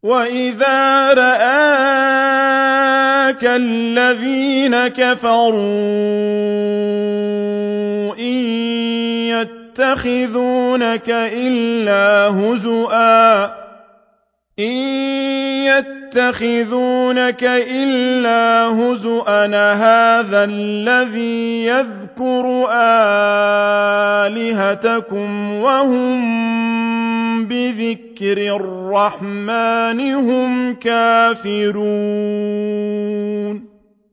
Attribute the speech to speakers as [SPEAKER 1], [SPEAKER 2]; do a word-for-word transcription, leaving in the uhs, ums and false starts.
[SPEAKER 1] وَإِذَا رَآكَ الَّذِينَ كَفَرُوا إِن يَتَّخِذُونَكَ إِلَّا هُزُوًا إِن يَتَّخِذُونَكَ إِلَّا هُزُوًا أَهَٰذَا الَّذِي يَذْكُرُ آلِهَتَكُمْ وَهُم بِذِكْرِ الرَّحْمَٰنِ هُمْ كَافِرُونَ